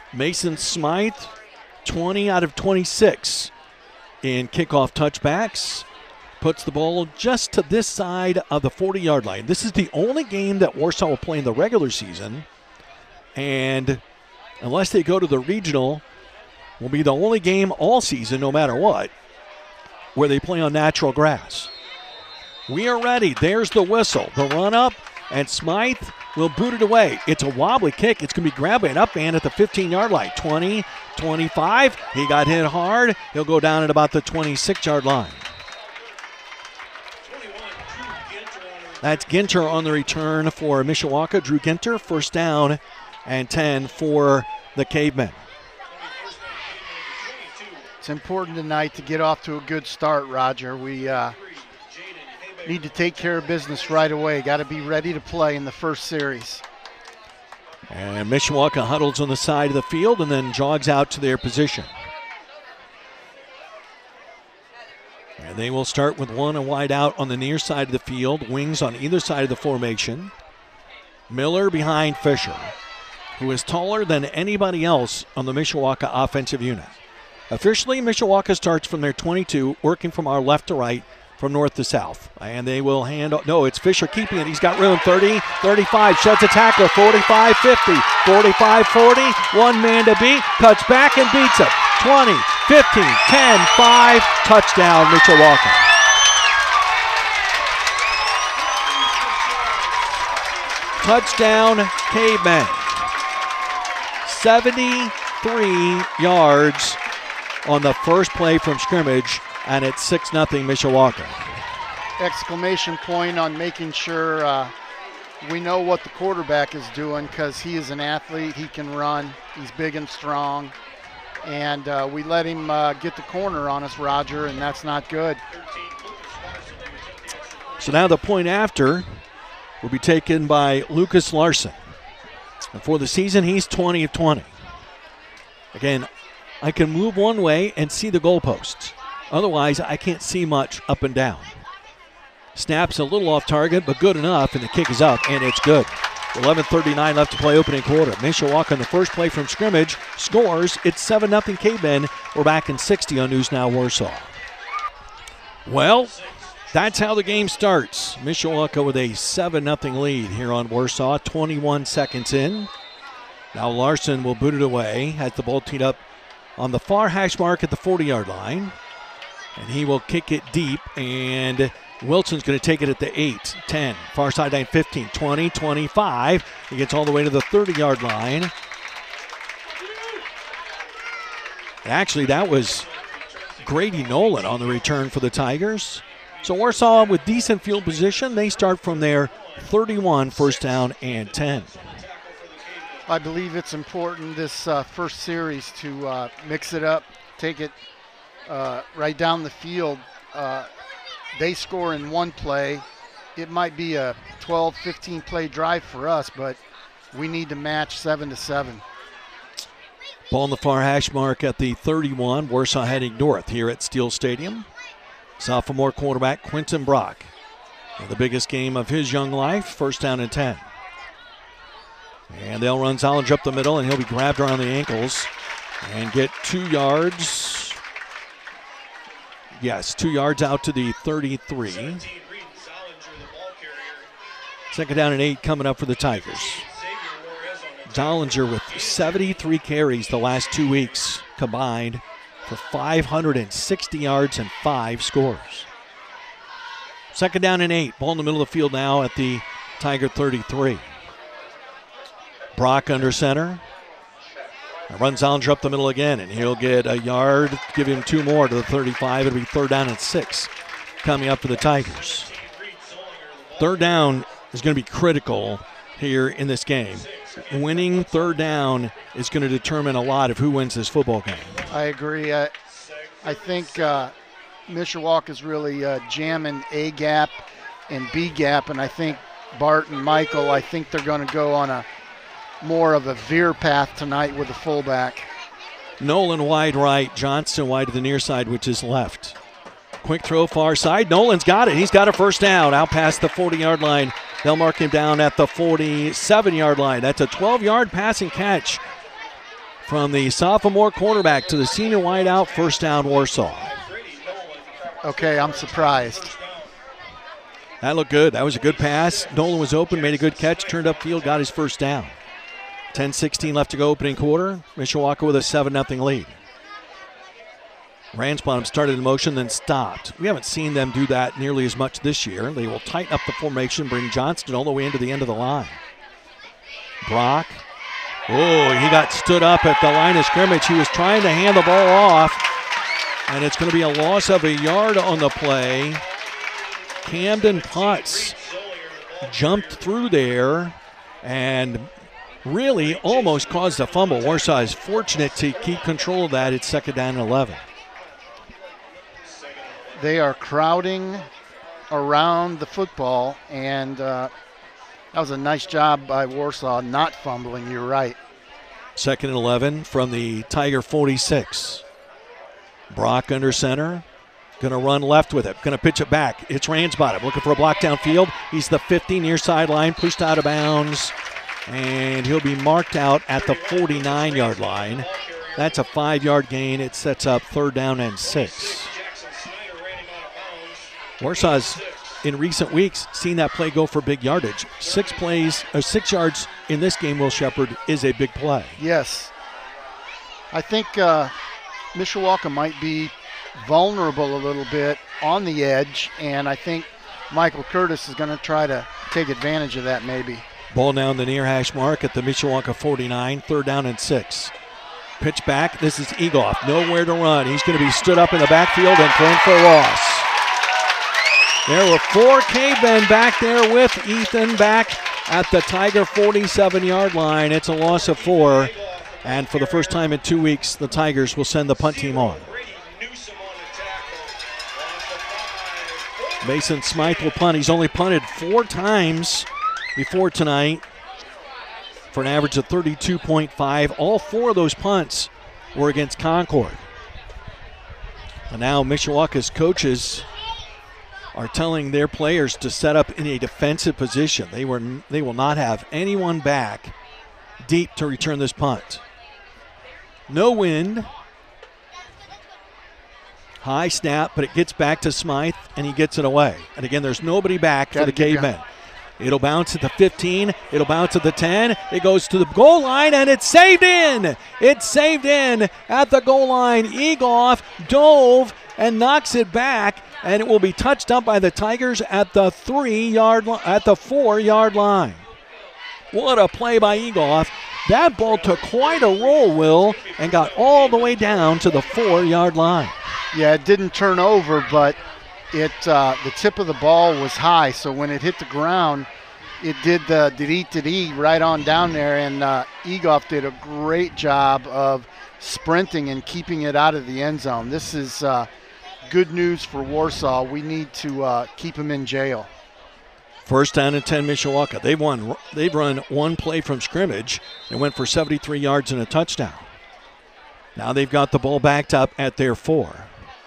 Mason Smythe, 20 out of 26 in kickoff touchbacks. Puts the ball just to this side of the 40-yard line. This is the only game that Warsaw will play in the regular season. And unless they go to the regional, will be the only game all season, no matter what, where they play on natural grass. We are ready. There's the whistle. The run up, and Smythe will boot it away. It's a wobbly kick. It's going to be grabbed by an up man at the 15-yard line. 20, 25. He got hit hard. He'll go down at about the 26-yard line. That's Ginter on the return for Mishawaka. Drew Ginter, first down and 10 for the Cavemen. It's important tonight to get off to a good start, Roger. We need to take care of business right away. Got to be ready to play in the first series. And Mishawaka huddles on the side of the field and then jogs out to their position. And they will start with one wide out on the near side of the field, wings on either side of the formation. Miller behind Fisher, who is taller than anybody else on the Mishawaka offensive unit. Officially, Mishawaka starts from their 22, working from our left to right, from north to south. And they will hand off. No, it's Fisher keeping it. He's got room. 30, 35, sheds a tackler. 45, 50, 45, 40. One man to beat. Cuts back and beats it. 20, 15, 10, 5. Touchdown, Mishawaka. Touchdown, Cavemen. 73 yards on the first play from scrimmage, and it's 6-0 Mishawaka. Exclamation point on making sure we know what the quarterback is doing, because he is an athlete. He can run. He's big and strong. And we let him get the corner on us, Roger, and that's not good. So now the point after will be taken by Lucas Larson. And for the season, he's 20 of 20. Again, I can move one way and see the goalposts. Otherwise, I can't see much up and down. Snap's a little off target, but good enough, and the kick is up, and it's good. 11:39 left to play opening quarter. Mishawaka on the first play from scrimmage scores. It's 7-0 Cavemen. We're back in 60 on News Now Warsaw. Well, that's how the game starts. Mishawaka with a 7-0 lead here on Warsaw. 21 seconds in. Now Larson will boot it away. Has the ball teed up on the far hash mark at the 40-yard line. And he will kick it deep, and Wilson's going to take it at the 8, 10, far sideline 15, 20, 25. He gets all the way to the 30-yard line. Actually, that was Grady Nolan on the return for the Tigers. So Warsaw with decent field position. They start from their 31, first down and 10. I believe it's important this first series to mix it up, take it right down the field. They score in one play. It might be a 12, 15 play drive for us, but we need to match 7-7. Ball on the far hash mark at the 31. Warsaw heading north here at Steel Stadium. Sophomore quarterback Quentin Brock. The biggest game of his young life, first down and 10. And they'll run Zollinger up the middle, and he'll be grabbed around the ankles and get 2 yards. Yes, 2 yards out to the 33. Second down and 8 coming up for the Tigers. Zollinger with 73 carries the last 2 weeks combined for 560 yards and 5 scores. Second down and 8. Ball in the middle of the field now at the Tiger 33. Brock under center. Runs Zollinger up the middle again, and he'll get a yard, give him 2 more to the 35. It'll be third down and 6 coming up for the Tigers. Third down is going to be critical here in this game. Winning third down is going to determine a lot of who wins this football game. I agree. I think Mishawaka is really jamming A gap and B gap, and I think Bart and Michael, I think they're going to go on a more of a veer path tonight with the fullback. Nolan wide right, Johnson wide to the near side, which is left. Quick throw far side. Nolan's got it. He's got a first down out past the 40-yard line. They'll mark him down at the 47-yard line. That's a 12-yard passing catch from the sophomore quarterback to the senior wideout. First down, Warsaw. Okay, I'm surprised. That looked good. That was a good pass. Nolan was open, made a good catch, turned upfield, got his first down. 10-16 left to go opening quarter. Mishawaka with a 7-0 lead. Ransbottom started in motion, then stopped. We haven't seen them do that nearly as much this year. They will tighten up the formation, bring Johnston all the way into the end of the line. Brock. Oh, he got stood up at the line of scrimmage. He was trying to hand the ball off, and it's going to be a loss of a yard on the play. Camden Potts jumped through there and really almost caused a fumble. Warsaw is fortunate to keep control of that. It's second down and 11. They are crowding around the football, and that was a nice job by Warsaw not fumbling. You're right. Second and 11 from the Tiger 46. Brock under center. Going to run left with it. Going to pitch it back. It's Ransbottom looking for a block downfield. He's the 50 near sideline, pushed out of bounds, and he'll be marked out at the 49-yard line. That's a 5-yard gain. It sets up third down and 6. Warsaw's in recent weeks seen that play go for big yardage. 6 yards in this game, Will Shepherd, is a big play. Yes. I think Mishawaka might be vulnerable a little bit on the edge, and I think Michael Curtis is going to try to take advantage of that maybe. Ball down the near hash mark at the Mishawaka 49, third down and 6. Pitch back. This is Egoff. Nowhere to run. He's going to be stood up in the backfield and thrown for a loss. There were 4 cavemen back there with Ethan back at the Tiger 47-yard line. It's a loss of 4, and for the first time in 2 weeks, the Tigers will send the punt team on. Mason Smythe will punt. He's only punted 4 times before tonight for an average of 32.5. All 4 of those punts were against Concord. And now Mishawaka's coaches are telling their players to set up in a defensive position. They will not have anyone back deep to return this punt. No wind. High snap, but it gets back to Smythe, and he gets it away. And again, there's nobody back for the cavemen. It'll bounce at the 15. It'll bounce at the 10. It goes to the goal line, and it's saved in. It's saved in at the goal line. Egoff dove and knocks it back, and it will be touched up by the Tigers at the 4-yard line. What a play by Egoff. That ball took quite a roll, Will, and got all the way down to the 4-yard line. Yeah, it didn't turn over, but the tip of the ball was high, so when it hit the ground, it did the dee right on down there, and Egoff did a great job of sprinting and keeping it out of the end zone. This is good news for Warsaw. We need to keep him in jail. First down and 10, Mishawaka. They've run 1 play from scrimmage and went for 73 yards and a touchdown. Now they've got the ball backed up at their 4.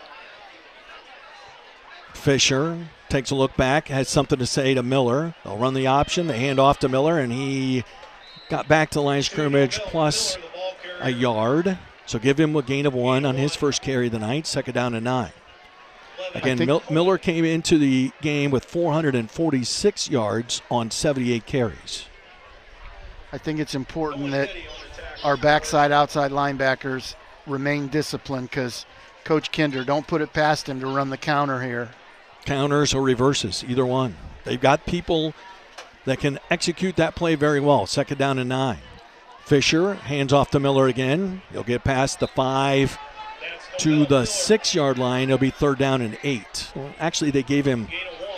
Fisher takes a look back, has something to say to Miller. They'll run the option. They hand off to Miller, and he got back to the line of scrimmage plus a yard. So give him a gain of 1 on his first carry of the night, second down and 9. Again, Miller came into the game with 446 yards on 78 carries. I think it's important that our backside, outside linebackers remain disciplined because Coach Kinder, don't put it past him to run the counter here. Counters or reverses, either one. They've got people that can execute that play very well. Second down and 9. Fisher hands off to Miller again. He'll get past the 5 to the 6-yard line. It'll be third down and 8. Well, actually, they gave him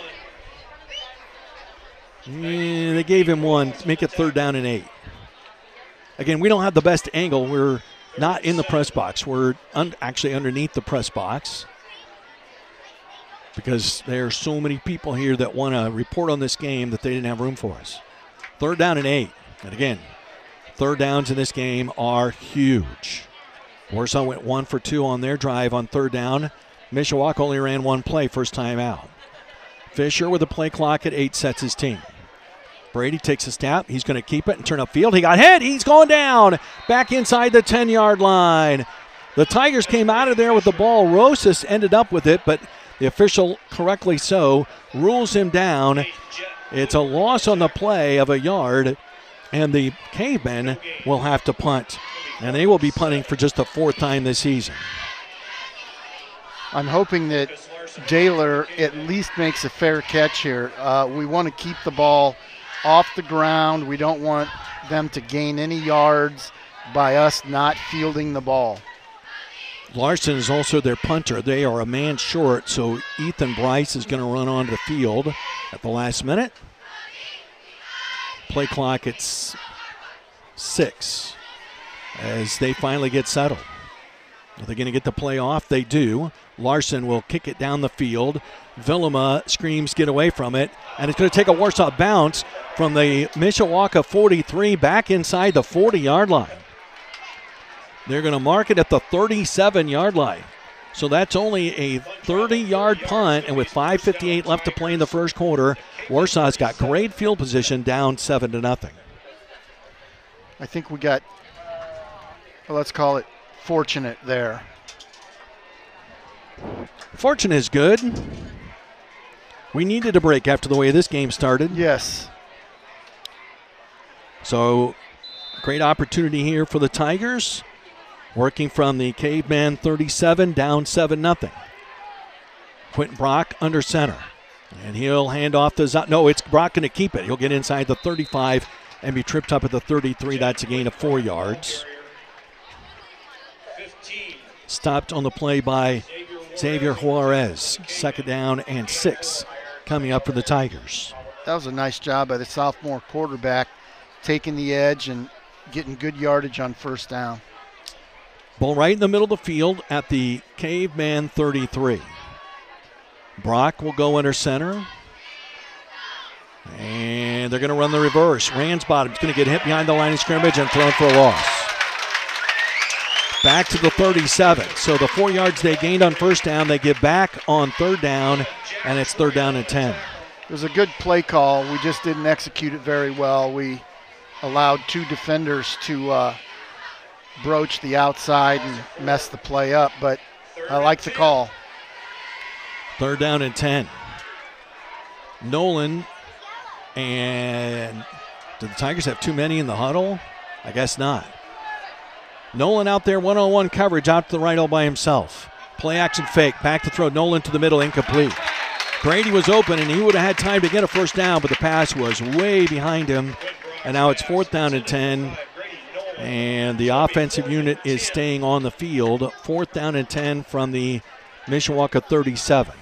1. Make it third down and 8. Again, we don't have the best angle. We're not in the press box. We're actually underneath the press box because there are so many people here that want to report on this game that they didn't have room for us. Third down and 8. And again, third downs in this game are huge. Warsaw went 1 for 2 on their drive on third down. Mishawaka only ran 1 play first time out. Fisher with a play clock at 8 sets his team. Brady takes a snap. He's going to keep it and turn upfield. He got hit. He's going down. Back inside the 10-yard line. The Tigers came out of there with the ball. Rosas ended up with it, but the official, correctly so, rules him down. It's a loss on the play of a yard, and the Cavemen will have to punt. And they will be punting for just the 4th time this season. I'm hoping that Daylor at least makes a fair catch here. We want to keep the ball off the ground. We don't want them to gain any yards by us not fielding the ball. Larson is also their punter. They are a man short, so Ethan Bryce is going to run onto the field at the last minute. Play clock at 6 as they finally get settled. Are they going to get the play off? They do. Larson will kick it down the field. Vilima screams get away from it, and it's going to take a Warsaw bounce from the Mishawaka 43 back inside the 40-yard line. They're going to mark it at the 37-yard line. So that's only a 30-yard punt, and with 5:58 left to play in the first quarter, Warsaw's got great field position, down 7-0. I think we got, let's call it, fortunate there. Fortunate is good. We needed a break after the way this game started. Yes. So, great opportunity here for the Tigers. Working from the Caveman 37, down 7-0. Quentin Brock under center. And he'll hand off to no, it's Brock going to keep it. He'll get inside the 35 and be tripped up at the 33. That's a gain of 4 yards. Stopped on the play by Xavier Juarez. 2nd down and 6 coming up for the Tigers. That was a nice job by the sophomore quarterback, taking the edge and getting good yardage on 1st down. Ball right in the middle of the field at the Caveman 33. Brock will go under center. And they're going to run the reverse. Ransbottom's going to get hit behind the line of scrimmage and thrown for a loss. Back to the 37. So the 4 yards they gained on 1st down, they get back on 3rd down, and it's 3rd down and 10. It was a good play call. We just didn't execute it very well. We allowed 2 defenders to broach the outside and mess the play up, but I like the call. 3rd down and 10. Nolan, and do the Tigers have too many in the huddle? I guess not. Nolan out there, one-on-one coverage out to the right all by himself. Play action fake, back to throw. Nolan to the middle, incomplete. Brady was open, and he would have had time to get a 1st down, but the pass was way behind him. And now it's 4th down and 10. And the offensive unit is staying on the field. 4th down and 10 from the Mishawaka 37.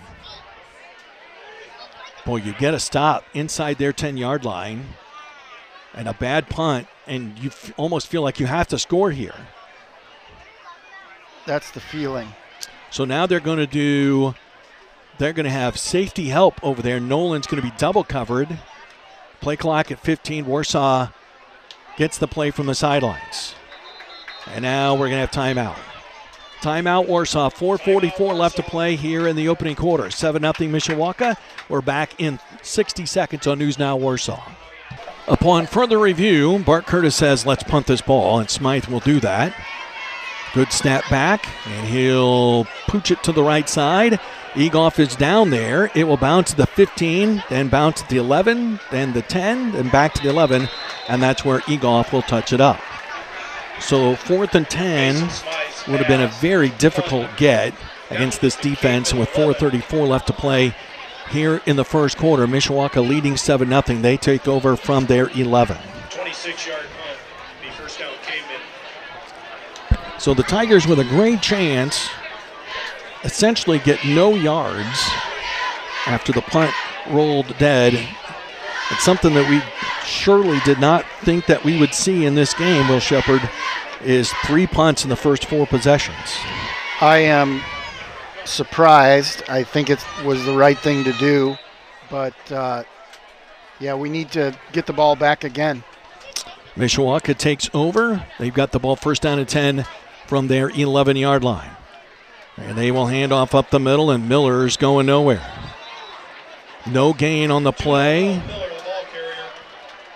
Boy, you get a stop inside their 10-yard line and a bad punt, and you almost feel like you have to score here. That's the feeling. So now they're going to have safety help over there. Nolan's going to be double covered. Play clock at 15. Warsaw gets the play from the sidelines. And now we're going to have timeout. Timeout, Warsaw. 4:44 left to play here in the opening quarter. 7-0 Mishawaka. We're back in 60 seconds on News Now Warsaw. Upon further review, Bart Curtis says, let's punt this ball, and Smythe will do that. Good snap back, and he'll pooch it to the right side. Egoff is down there. It will bounce to the 15, then bounce to the 11, then the 10, then back to the 11, and that's where Egoff will touch it up. So 4th and 10 would have been a very difficult get against this defense, and with 4:34 left to play here in the first quarter, Mishawaka leading 7-0. They take over from their 11. 26-yard punt, the 1st down Cavemen. So the Tigers with a great chance essentially get no yards after the punt rolled dead. It's something that we surely did not think that we would see in this game. Will Shepard is 3 punts in the first 4 possessions. I am surprised. I think it was the right thing to do, but yeah, we need to get the ball back again. Mishawaka takes over. They've got the ball 1st down and 10 from their 11-yard line. And they will hand off up the middle, and Miller's going nowhere. No gain on the play.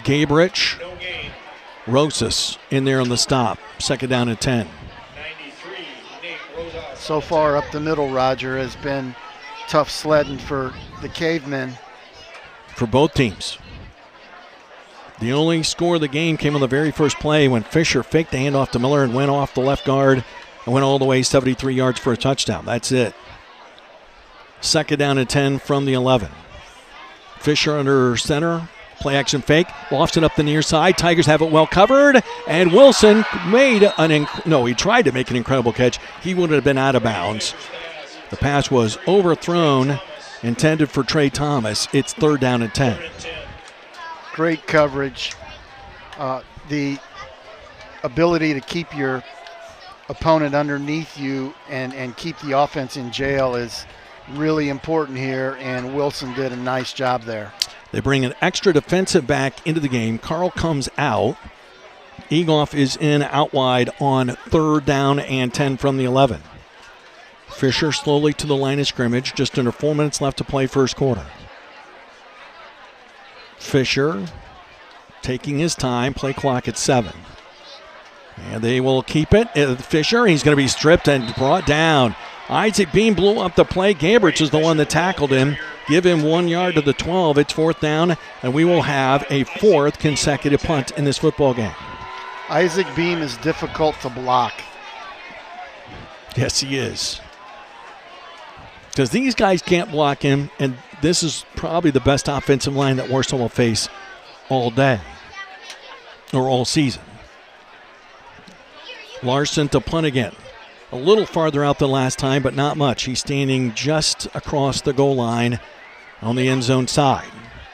Gabrich, No gain. Rosas in there on the stop. 2nd down and 10. 93, Nate Rosas. So far up the middle, Roger, has been tough sledding for the Cavemen. For both teams. The only score of the game came on the very first play when Fisher faked the handoff to Miller and went off the left guard and went all the way 73 yards for a touchdown. That's it. 2nd down and 10 from the 11. Fisher under center. Play action fake. Lofts it up the near side. Tigers have it well covered. And Wilson made he tried to make an incredible catch. He would have been out of bounds. The pass was overthrown, intended for Trey Thomas. It's 3rd down and 10. Great coverage. The ability to keep your opponent underneath you and keep the offense in jail is really important here, and Wilson did a nice job there. They bring an extra defensive back into the game. Carl comes out. Egoff is in out wide on 3rd down and 10 from the 11. Fisher slowly to the line of scrimmage. Just under 4 minutes left to play first quarter. Fisher taking his time. Play clock at 7. And they will keep it. Fisher, he's going to be stripped and brought down. Isaac Beam blew up the play. Gabrich is the one that tackled him. Give him 1 yard to the 12. It's 4th down, and we will have a 4th consecutive punt in this football game. Isaac Beam is difficult to block. Yes, he is. Because these guys can't block him, and this is probably the best offensive line that Warsaw will face all day or all season. Larson to punt again. A little farther out than last time, but not much. He's standing just across the goal line on the end zone side.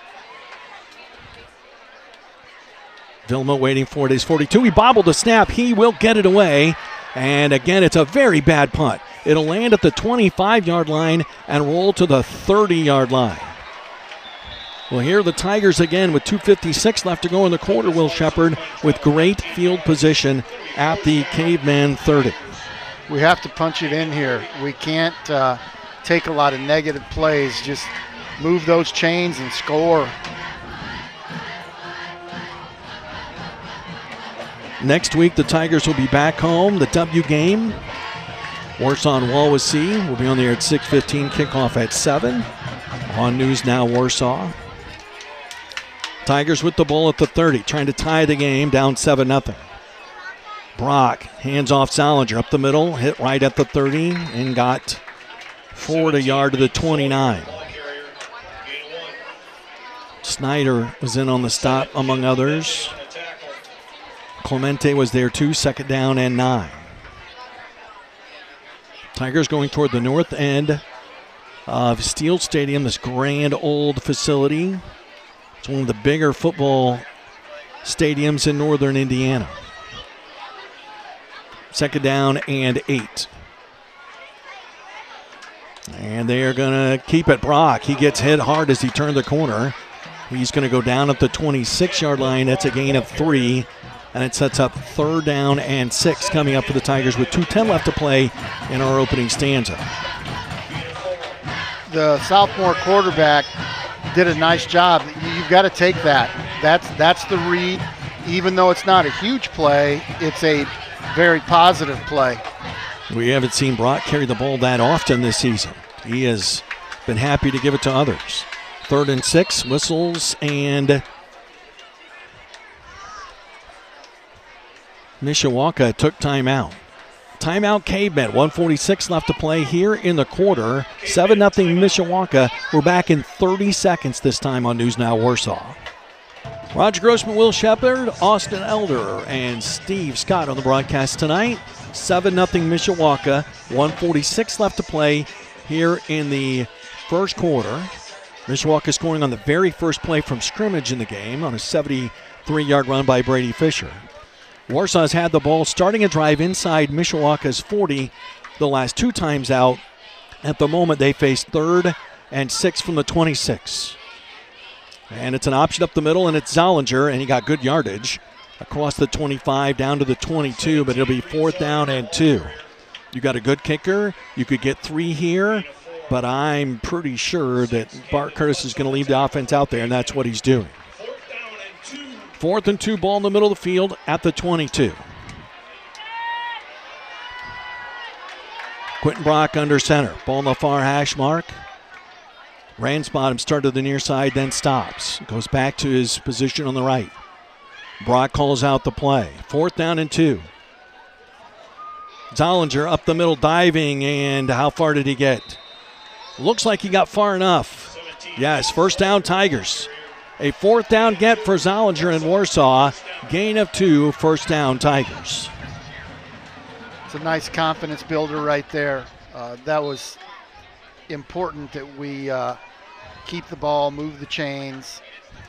Vilma waiting for it. He's 42. He bobbled the snap. He will get it away. And again, it's a very bad punt. It'll land at the 25-yard line and roll to the 30-yard line. Well, here are the Tigers again with 2:56 left to go in the quarter. Will Shepard with great field position at the Caveman 30. We have to punch it in here. We can't take a lot of negative plays. Just move those chains and score. Next week, the Tigers will be back home. The W game. Warsaw and Wawasee will be on the air at 6:15. Kickoff at 7. On News Now Warsaw. Tigers with the ball at the 30, trying to tie the game, down 7-0. Brock hands off Zollinger up the middle, hit right at the 30, and got forward a yard to the 29. Snyder was in on the stop, among others. Clemente was there too, 2nd down and 9. Tigers going toward the north end of Steel Stadium, this grand old facility. It's one of the bigger football stadiums in northern Indiana. 2nd down and 8. And they are going to keep it. Brock, he gets hit hard as he turned the corner. He's going to go down at the 26-yard line. That's a gain of 3. And it sets up 3rd down and 6 coming up for the Tigers with 2:10 left to play in our opening stanza. The sophomore quarterback did a nice job. You've got to take that. That's the read. Even though it's not a huge play, it's a very positive play. We haven't seen Brock carry the ball that often this season. He has been happy to give it to others. 3rd and 6, whistles, and Mishawaka took timeout. Timeout Cavemen, 1:46 left to play here in the quarter. 7-0 Mishawaka. We're back in 30 seconds this time on News Now Warsaw. Roger Grossman, Will Shepard, Austin Elder, and Steve Scott on the broadcast tonight. 7-0 Mishawaka, 1:46 left to play here in the first quarter. Mishawaka scoring on the very first play from scrimmage in the game on a 73-yard run by Brady Fisher. Warsaw's had the ball starting a drive inside Mishawaka's 40 the last 2 times out. At the moment, they face 3rd and 6 from the 26. And it's an option up the middle, and it's Zollinger, and he got good yardage across the 25 down to the 22, but it'll be 4th down and 2. You got a good kicker. You could get 3 here, but I'm pretty sure that Bart Curtis is going to leave the offense out there, and that's what he's doing. 4th down and 2. 4th and 2, ball in the middle of the field at the 22. Quentin Brock under center. Ball in the far hash mark. Ransbottom started to the near side, then stops. Goes back to his position on the right. Brock calls out the play. 4th down and 2. Zollinger up the middle diving, and how far did he get? Looks like he got far enough. Yes, first down Tigers. A 4th down get for Zollinger in Warsaw. Gain of 2, first down Tigers. It's a nice confidence builder right there. That was important that we keep the ball, move the chains.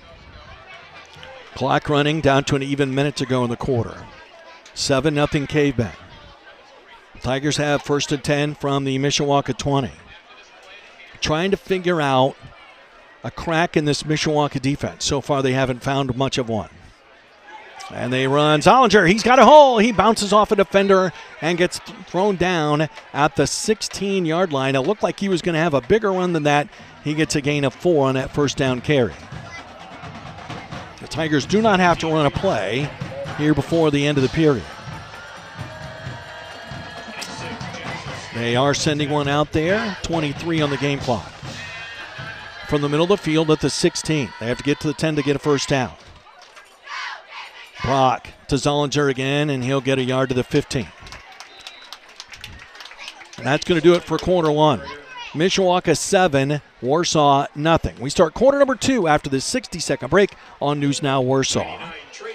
Clock running down to an even minute to go in the quarter. 7-0 Cavemen. Tigers have 1st and 10 from the Mishawaka 20. Trying to figure out a crack in this Mishawaka defense. So far they haven't found much of one. And they run Zollinger. He's got a hole. He bounces off a defender and gets thrown down at the 16-yard line. It looked like he was going to have a bigger run than that. He gets a gain of 4 on that first down carry. The Tigers do not have to run a play here before the end of the period. They are sending one out there. 23 on the game clock. From the middle of the field at the 16. They have to get to the 10 to get a first down. Brock to Zollinger again, and he'll get a yard to the 15. And that's going to do it for quarter one. Mishawaka 7, Warsaw nothing. We start quarter number 2 after this 60-second break on News Now Warsaw.